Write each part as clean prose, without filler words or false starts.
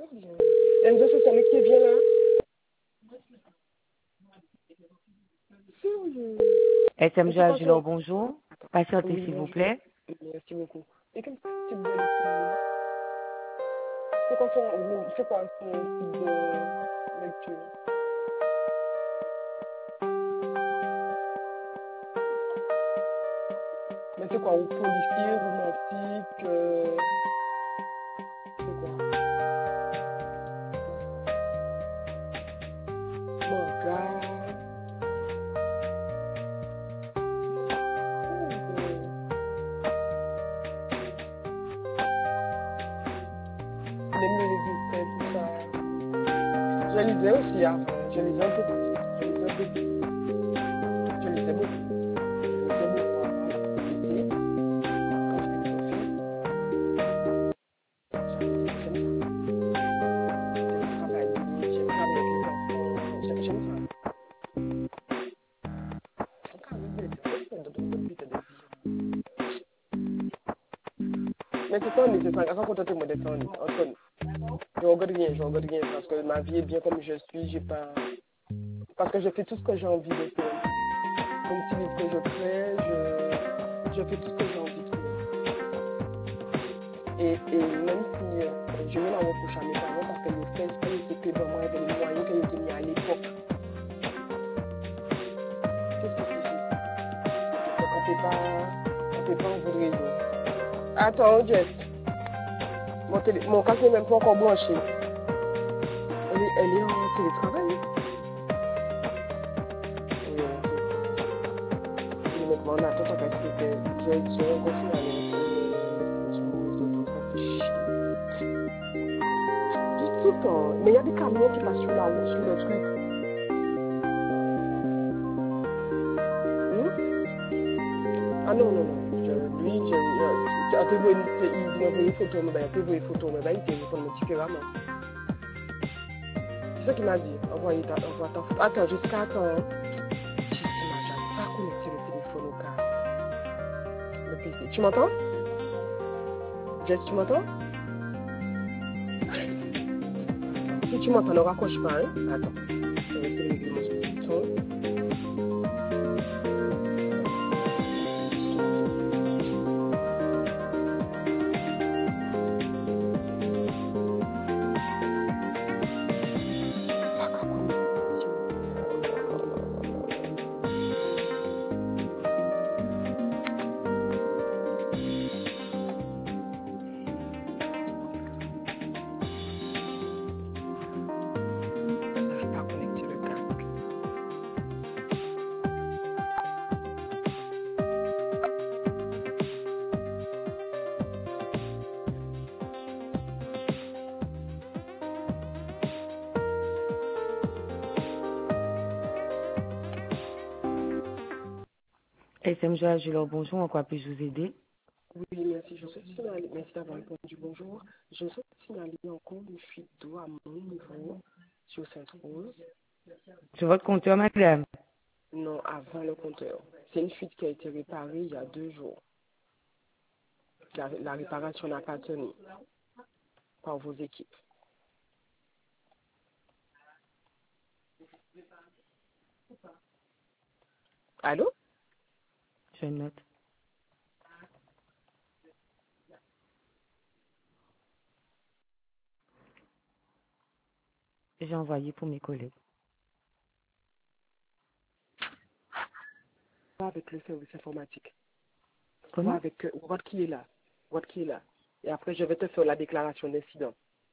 très bien. Enzo, c'est celui qui est bien là. Sérieux. Et SMG c'est quoi Agilor, ton... bonjour. Patientez, Oui, s'il vous bonjour. plaît. Merci beaucoup. Et quel type de lecture? C'est quoi ton type de lecture? Mais c'est quoi, ou policier, romantique, c'est quoi? Manga. Sérieux. Tu aimes les Disney, tout ça. Je lisais aussi avant. Je lisais un peu plus. Je lisais un peu plus. Je lisais beaucoup. Je lisais beaucoup avant, l'été, quand j'étais confinée. J'aime ça. J'aime travailler, j'aime travailler avec les enfants. J'aime ça. Encore une bête. Est-ce qu'on doit une bête de vie? Mais c'est ça, c'est ça. Raconte-moi des temps, entre nous. Je regarde rien parce que ma vie est bien comme je suis. J'ai pas... Parce que je fais tout ce que j'ai envie de faire. Comme tu dis que je crée, je fais tout ce que j'ai envie de faire. Et même si je mets la reproche à mes parents parce que les faits, quand ils étaient vraiment avec les moyens qu'ils étaient mis à l'époque, c'est difficile. Donc on peut pas ouvrir le réseau. Attends, Jess, mon casque n'est même pas encore branché. Elle est en télétravail. Oui, ok. Et maintenant, on attend tant qu'elle se fait. J'ai continué à aller sur mon réseau, donc ça fait chier. Tout le temps. Mais il y a des camions qui passent sur la route, sur le truc. Hmm? Ah non, non, non. Tu as vu une photo, mais tu as vu une photo, mais il téléphone différemment. C'est ça qu'il m'a dit. Envoie ta photo. Attends, jusqu'à quand? Justement, j'arrive pas à connecter le téléphone au casque. Le PC. Tu m'entends? Jess, tu m'entends? Si tu m'entends, ne raccroche pas, hein? Attends. Je vais essayer de régler mon son. Pas qu'à connexion. Oh là là là là là. J'arrive pas à connecter le casque. SMG Agilor, bonjour. En quoi puis-je vous aider? Oui, merci. Je souhaite signaler, merci d'avoir répondu. Bonjour. Je souhaite signaler encore une fuite d'eau à mon niveau sur Sainte-Rose. Sur votre compteur, madame. Non, avant le compteur. C'est une fuite qui a été réparée il y a 2 jours. La réparation n'a pas tenu par vos équipes. Allô? Je note. J'ai envoyé pour mes collègues. Pas avec le service informatique. Comment? Voir qui est là. Voir qui est là. Et après, je vais te faire la déclaration d'incident.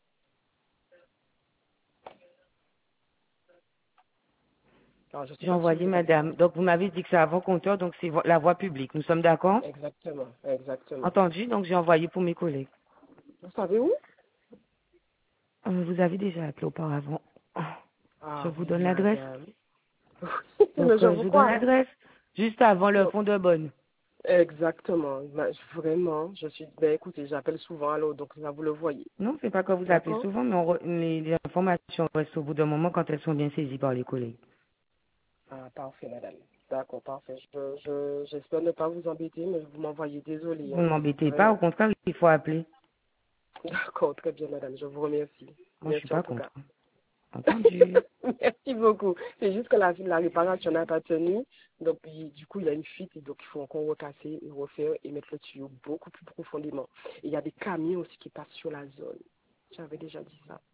Alors, je ne sais J'ai pas si envoyé, vous êtes avec madame. moi. Donc, vous m'avez dit que c'est avant compteur, donc c'est la voie publique. Nous sommes d'accord? Exactement, exactement. Entendu, donc j'ai envoyé pour mes collègues. Vous savez où? Vous avez déjà appelé auparavant. Je Ah vous oui, donne l'adresse. madame. Donc, Mais je je vous vous donne crois, hein. l'adresse juste avant le Non, fond de bonne. exactement. Vraiment, je suis... Ben écoutez, j'appelle souvent, alors, donc là, vous le voyez. Non, c'est pas que vous appelez D'accord? souvent, mais les informations restent au bout d'un moment quand elles sont bien saisies par les collègues. Ah, parfait, madame. D'accord, parfait. J'espère ne pas vous embêter, mais vous m'envoyez désolé, Vous ne hein. m'embêtez pas, au Vraiment. contraire, il faut appeler. D'accord, très bien, madame. Je vous remercie. Moi, je suis Merci en pas tout cas. contre. Entendu. Merci beaucoup. C'est juste que la réparation n'a pas tenu. Donc, du coup, il y a une fuite. Et donc, il faut encore recasser et refaire et mettre le tuyau beaucoup plus profondément. Et il y a des camions aussi qui passent sur la zone. J'avais déjà dit ça.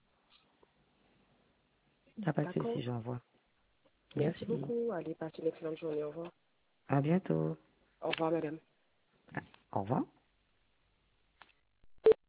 T'as pas de D'accord. souci, j'envoie. Merci Merci. beaucoup. Allez, passez une excellente journée. Au revoir. À bientôt. Au revoir, madame. Au revoir.